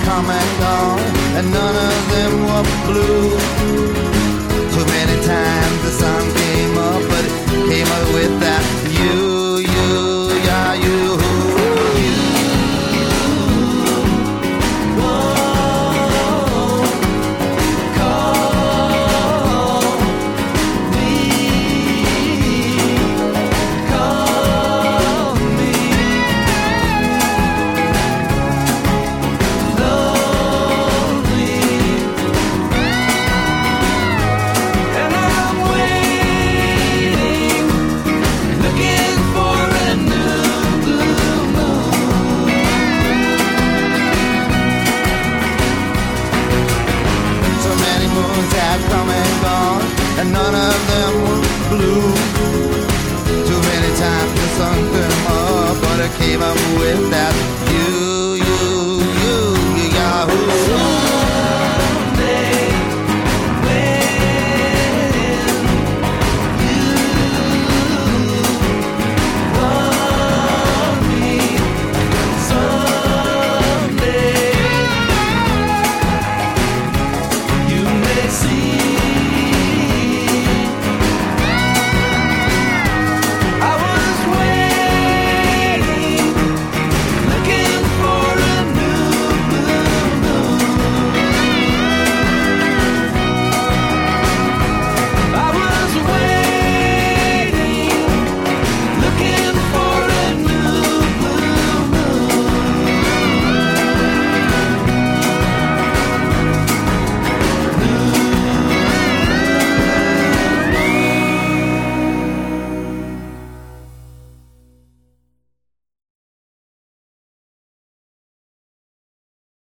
come and gone, and none of them were blue. Too many times the sun came up, but it came up with that you, yeah, you. Come and gone, and none of them were blue. Too many times the sun came up, but it came up with that